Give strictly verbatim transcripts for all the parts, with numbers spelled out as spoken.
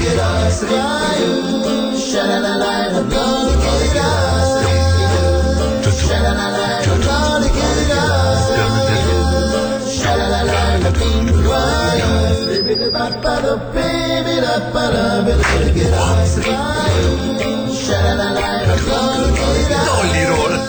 Dollyról.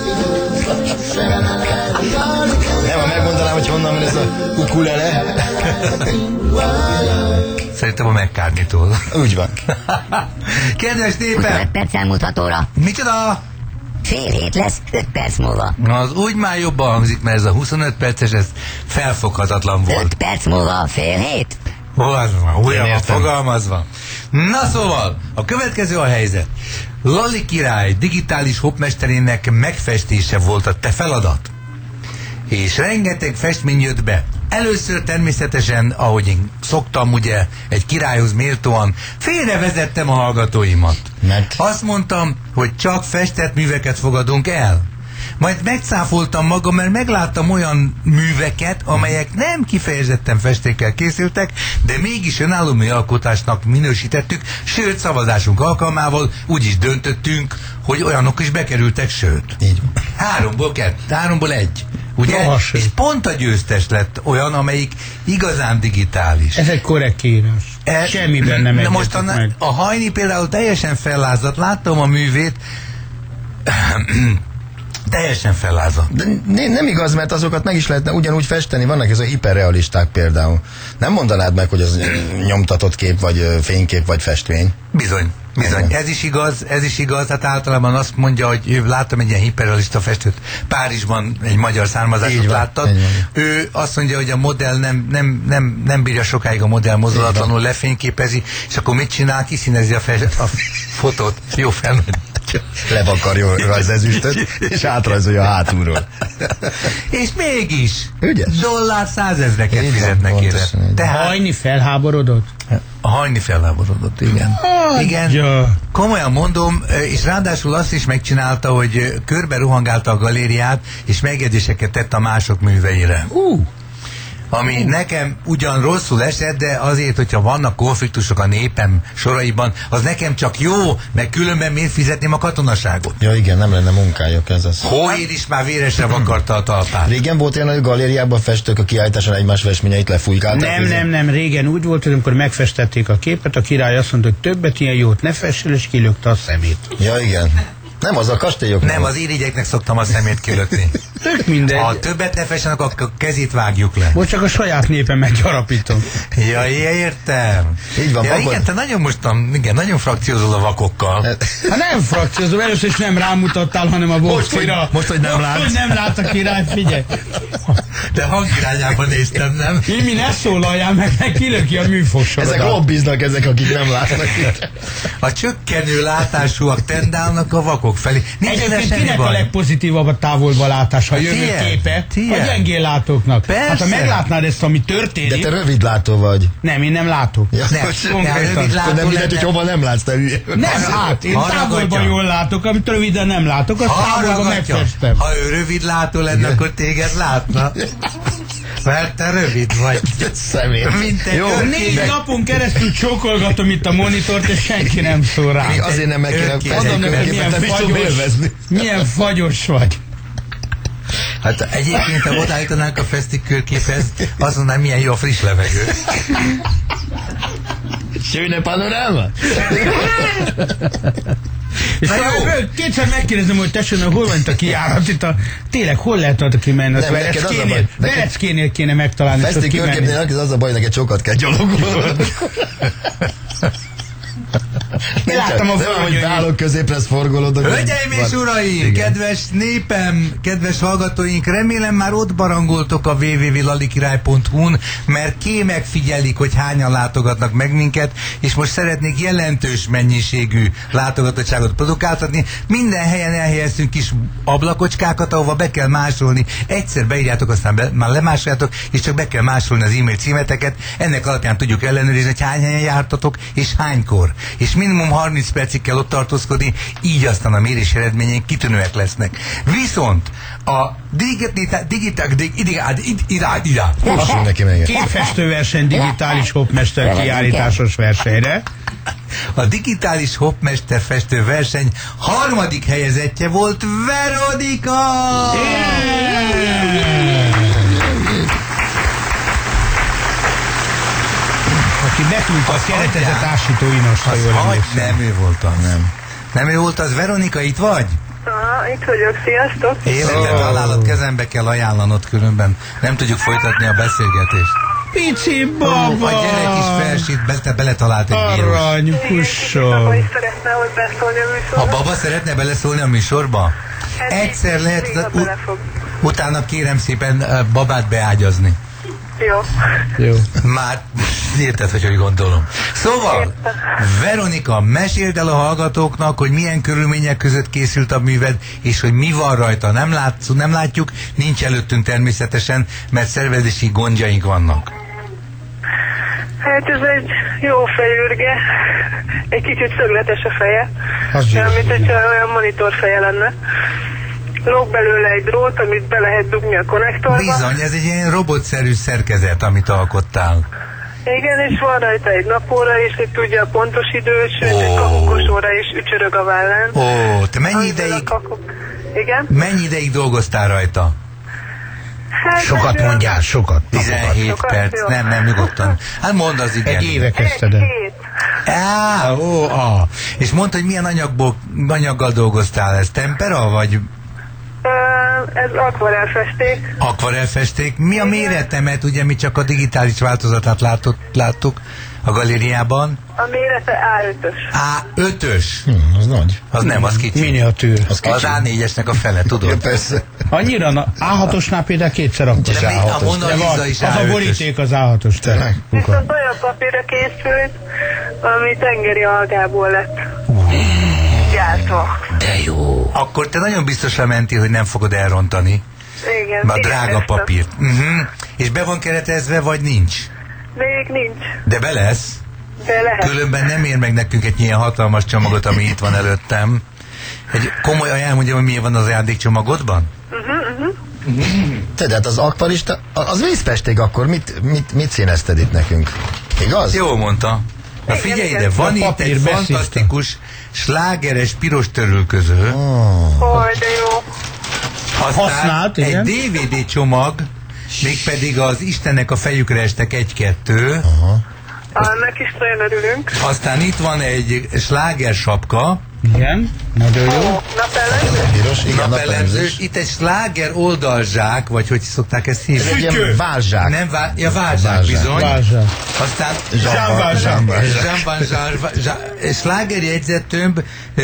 Nem, ha megmondanám, hogy honnan van ez a ukulele. Szerintem a McCartney-tól. Úgy van. Kedves népem! huszonöt perc elmúlhatóra. Micsoda? Fél hét lesz, öt perc múlva. Az úgy már jobban hangzik, mert ez a huszonöt perces, ez felfoghatatlan volt. öt perc múlva fél hét? Hol az van? Újra van fogalmazva. Na szóval, a következő a helyzet. Lali király digitális hopmesterének megfestése volt a te feladat. És rengeteg festmény jött be. Először természetesen, ahogy én szoktam, ugye, egy királyhoz méltóan félrevezettem a hallgatóimat. Mert? Azt mondtam, hogy csak festett műveket fogadunk el. Majd megcáfoltam magam, mert megláttam olyan műveket, amelyek nem kifejezetten festékkel készültek, de mégis önálló műalkotásnak minősítettük, sőt szavazásunk alkalmával úgy is döntöttünk, hogy olyanok is bekerültek, sőt. Így van. Háromból kettő, háromból egy. Ugye? Lassú. És pont a győztes lett olyan, amelyik igazán digitális. Ez egy korrekt írás. E, Semmiben nem egyetek most a, meg. a Hajni például teljesen fellázadt, láttam a művét, teljesen fellázadt. De nem igaz, mert azokat meg is lehetne ugyanúgy festeni, vannak ez a hiperrealisták például. Nem mondanád meg, hogy az nyomtatott kép, vagy fénykép, vagy festmény. Bizony, bizony. Igen. Ez is igaz, ez is igaz. Hát általában azt mondja, hogy ő, láttam egy ilyen hiperrealista festőt, Párizsban egy magyar származásot láttad. Ő azt mondja, hogy a modell nem, nem, nem, nem bírja sokáig a modell mozdulatlanul, lefényképezi, és akkor mit csinál? Kiszínezi a, fest, a fotót. Jó fel. Levakarja az ezüstöt, és átrajzolja a hátulról. És mégis Ügyes. dollár százezreket Így van, fizetnek érte. pontosan így. Tehát Hajni felháborodott? a Hajni felháborodott, igen. Igen. Ja. Komolyan mondom, és ráadásul azt is megcsinálta, hogy körbe rohangálta a galériát, és megjegyzéseket tett a mások műveire. Uh. Ami nekem ugyan rosszul esett, de azért, hogyha vannak konfliktusok a népem soraiban, az nekem csak jó, meg különben miért fizetném a katonaságot? Ja igen, nem lenne munkájuk ez az. Hóér is már véresre vakarta a talpát. Régen volt olyan, hogy galériában festők a kiállításon egymás festményeit lefújkálták. Nem, nem, nem, régen úgy volt, hogy amikor megfestették a képet, a király azt mondta, hogy többet ilyen jót ne fessél, és kilökte a szemét. Ja igen. Nem, az a kastélyok. Nem, az irigyeknek szoktam a szemét kilökni. Tök mindegy. Ha többet ne fessenek, akkor kezét vágjuk le. Most csak a saját népemet gyarapítom. Ja, értem. Így van, ja, vakon. igen, te nagyon mostan, igen, nagyon frakciózol a vakokkal. Ha nem frakciózom, először is nem rámutattál, hanem a boxira. most, hogy nem látsz. Hogy nem lát a király, figyelj. De hangirányában néztem, nem? Imi, ne szólaljál meg, ne kilöki a műfogsorodat. Ezek lobbiznak, ezek, akik nem látnak. A csökkenő látásúak tendálnak a vakok felé. Nincs ezzel Egyébként semmi kinek a baj. legpozitívabb a távolba látás, ha jövő Tiéd, képe? tiéd. A gyengén látóknak. Persze. Hát ha meglátnád ezt, ami történik... De te rövidlátó vagy. Nem, én nem látok. Ja, Nem, most- nem, rövidlátó nem mindegy, lenne. hogy hova nem látsz, te hülye. Nem, hát, én Hallgatja. távolban jól látok, amit röviden nem látok, azt távolban Hallgatja. megfestem. Ha ő rövidlátó lenne, akkor téged látna. Mert te rövid vagy. Szemét. Mint egy Jó, örkény. Négy napon keresztül csókolgatom itt a monitort, és senki nem szól rá. Mi azért nem meg kéne Örkény. festeni Mondom neked, milyen körképet, nem is tudom fagyos, élvezni. milyen fagyos vagy. Hát egyébként, ha odállítanánk a fesztik körképhez, azt mondanám, milyen jó a friss levegő. Schöne panoráma? És Na jó. kétszer megkérdezem, hogy tessék, hol van itt a kijárat, itt a, tényleg hol lehet adta kimenni? Nem, neked az a baj, Vereckénél, neked- Vereckénél kéne megtalálni, és ott Feszti kimenni. körképnél az az a baj, neked sokat kell gyalogolni. Én láttam a Nem, hogy földjön. beállok középre, ezt forgolódok. Hölgyeim és uraim, Igen. kedves népem, kedves hallgatóink, remélem már ott barangoltok a w w w pont lalikirály pont hu n, mert ké megfigyelik, hogy hányan látogatnak meg minket, és most szeretnék jelentős mennyiségű látogatottságot produkáltatni. Minden helyen elhelyeztünk kis ablakocskákat, ahova be kell másolni. Egyszer beírjátok, aztán be, már lemásoljátok, és csak be kell másolni az e-mail címeteket. Ennek alapján tudjuk ellenőrizni, hogy hány helyen jártatok, és hánykor. És minimum harminc percig kell ott tartózkodni, így aztán a mérés eredményeink kitűnőek lesznek. Viszont a digitál Fussunk neki meg. Képfestőverseny digitális hopmester kiállításos versenyre. A digitális hopmester festő verseny harmadik helyezettje volt Veronika! Aki betúlta a keretezett ásító inost, ha jól emlékszem. Nem ő volt az. Nem. Nem ő volt az. Veronika, itt vagy? Aha, itt vagyok, sziasztok! Életed, oh. Halálat kezembe kell ajánlanod, különben nem tudjuk folytatni a beszélgetést. Pici baba! A gyerek is felsít, be, te beletalált egy vírus. Arany, pusson! Hogy szeretne, hogy beszólni a műsorba? A baba szeretne beleszólni a műsorba? Hát Egyszer lehet, néha u- belefog. utána kérem szépen uh, babát beágyazni. Jó. Jó. Már érted, hogy hogy gondolom. Szóval, Veronika, meséld el a hallgatóknak, hogy milyen körülmények között készült a műved, és hogy mi van rajta. Nem, látsz, nem látjuk, nincs előttünk természetesen, mert szervezési gondjaink vannak. Hát ez egy jó fejürge. Egy kicsit szögletes a feje. Nem, mint hogyha olyan monitor feje lenne. Lóg belőle egy drót, amit be lehet dugni a konnektorba. Bizony, ez egy ilyen robotszerű szerkezet, amit alkottál. Igen, és van rajta egy napóra is, hogy tudja a pontos időt, sőt, Ó. egy kakukos óra is ücsörög a vállán. Ó, te mennyi Amiben ideig, a kakuk... Igen? mennyi ideig dolgoztál rajta? Hát, Sokat ez mondjál, sokat. tizenhét Sokat, perc, jó. nem, nem, nyugodtan. Hát mondd az igen. Egy éve Egy kezdted el. hét. Á, ó, á. És mondta, hogy milyen anyagból, anyaggal dolgoztál, ez tempera, vagy Ö, ez akvarelfesték. akvarelfesték? Mi a mérete, mert ugye mi csak a digitális változatát látott, láttuk a galériában. A mérete á ötös. á ötös. Hm, az nagy. Az nem, az kicsi. Miniatűr. Az kicsi. Az á négyesnek a fele, tudod? Ja, persze. Annyira, na, á hatosnál például kétszer akkor. De még a Mona De Lisa van, is az á a ötös. boríték az á hatos. Tényleg? Viszont olyan papírra készült, ami tengeri algából lett gyártva. De jó. Akkor te nagyon biztosra mentél, hogy nem fogod elrontani. Igen. Már drága igyekeztem. papírt. Uh-huh. És be van keretezve, vagy nincs? Még nincs, De be lesz. de lehet. Különben nem ér meg nekünk egy ilyen hatalmas csomagot, ami itt van előttem. Egy komoly elmondjam, hogy mi van az ajándékcsomagodban? Te, de hát az akvarista, az vízfesték akkor, mit, mit, mit színezted itt nekünk? Igaz? Jó mondta. Na Igen, figyelj igen. ide, van A itt papír egy beszívta. fantasztikus slágeres piros törülköző. Hogy de jó. Aztán Használt, egy igen. dé vé dé csomag, mégpedig az Istennek a fejükre estek egy-kettő. Annak is nagyon örülünk. Aztán itt van egy sláger sapka, Igen, nagyon jó. Ó, napellenző? Piros, igen, napellenző. napellenzős. Itt egy sláger oldalzsák, vagy hogy szokták ezt hívni? Ez egy ilyen válzsák. Nem, vá- ja, válzsák Válzsák. bizony. Válzsák. Aztán Jean Valjean. Jean Valjean, sláger jegyzettömb,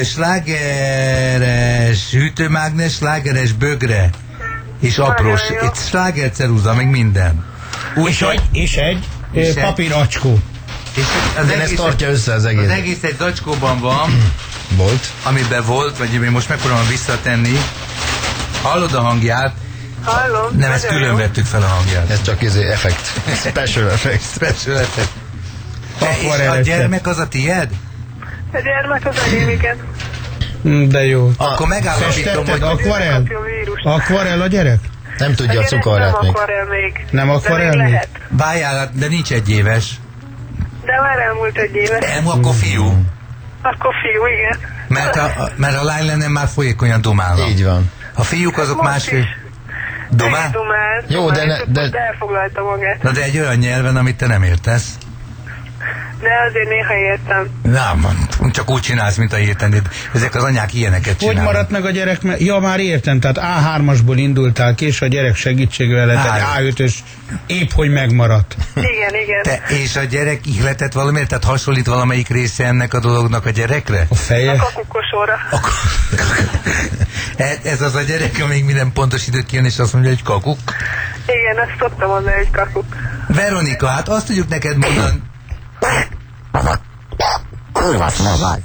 slágeres hűtőmágnes, slágeres bögre, és aprós, Nagyon jó. egy sláger ceruza, meg minden. És Úgyhogy, egy, és egy És ö, egy- papíracskó. és az De ez egész, tartja össze az az egész. egész egy zacskóban van, Volt. amiben volt, vagy én most megpróbálom visszatenni. Hallod a hangját? Hallom. Nem, ezt nagyon külön jó. vettük fel a hangját. Ez csak izé effekt. Special effect. Special effect. Te és a Akvareleztet. gyermek az a tied? A gyermek az enyém, igen. Mm, De jó. Akkor megállapítom, Festetted hogy akvarel? Kapja a vírust. Akvarel a gyerek? Nem tudja a gyerek cukorrát nem még. akvarel még. Nem akvarel de még még? lehet. várjál, de nincs egy éves. De már elmúlt egy éve. Nem, akkor fiú. Akkor fiú, igen. Mert a, a- mert a lány lenne már folyékonyan domálna. Így van. A fiúk azok Most másfél... is. Domál? Domál. Jó, de ne- de- de... elfoglalta magát. Na de egy olyan nyelven, amit te nem értesz. De azért néha értem. Na, man, csak úgy csinálsz, mint a értenéd. Ezek az anyák ilyeneket Hogy csinálnak. maradt meg a gyerek? Mert- Ja, már értem, tehát á hármasból indultál ki, és a gyerek segítségével lett egy Á. á ötös, épp hogy megmaradt. Igen, igen. Te, és a gyerek ihletett valamiért? Tehát hasonlít valamelyik része ennek a dolognak a gyerekre? A feje? A kakukosóra. Akkor... ez, ez az a gyerek, amíg minden pontos időt kijön, és azt mondja, hogy kakuk. Igen, azt szoktam mondani, hogy kakuk. Veronika, hát azt tudjuk neked mondani... Kurva smogad.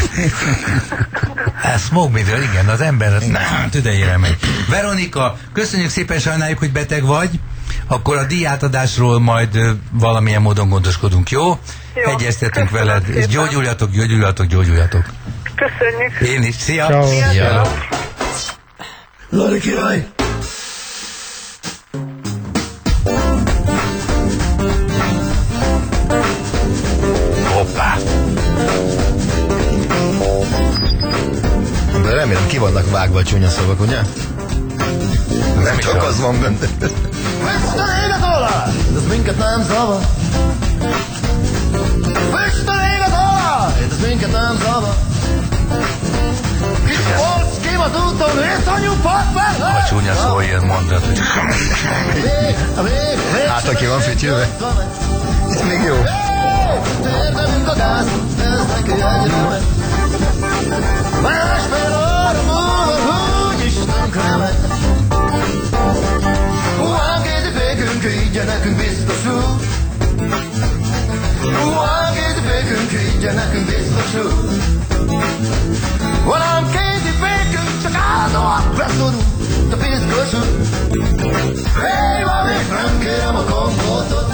Hát smoke middle, igen, az ember az nem tüdejére megy. Veronika, köszönjük szépen, sajnáljuk, hogy beteg vagy. Akkor a díjátadásról majd ö, valamilyen módon gondoskodunk, jó? Jó. Egyeztetünk Köszönöm veled, és szépen. gyógyuljatok, gyógyuljatok, gyógyuljatok. Köszönjük. Én is, szia! Ciao. Ja. Lali király! Hoppá! ki vannak vágva a csúnya szavak, ugye? Nem csak az van benne. Füst a ég az olaj, ez minket nem zavar. Füst a ég az olaj, ez minket nem zavar. Kis polc, kim az úton, észanyú partner. A csúnya szó ilyen mondat. Hát aki van fütyülve. Ez még jó. Érdemünk a gáz, ez neki egyre megy. Másfél óra múlva úgyis tönkre megy. Húan kézi fékünk, így nekünk biztosul. Húan kézi fékünk, így nekünk biztosul. Valám kézi fékünk, csak állandóan beszorul, de piszkosul. Hey, mami, nem kérem a kompótot.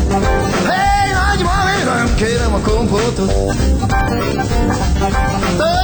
Hey, nagy mami, nem kérem a kompótot.